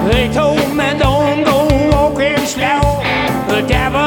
They told me don't go walking slow. The devil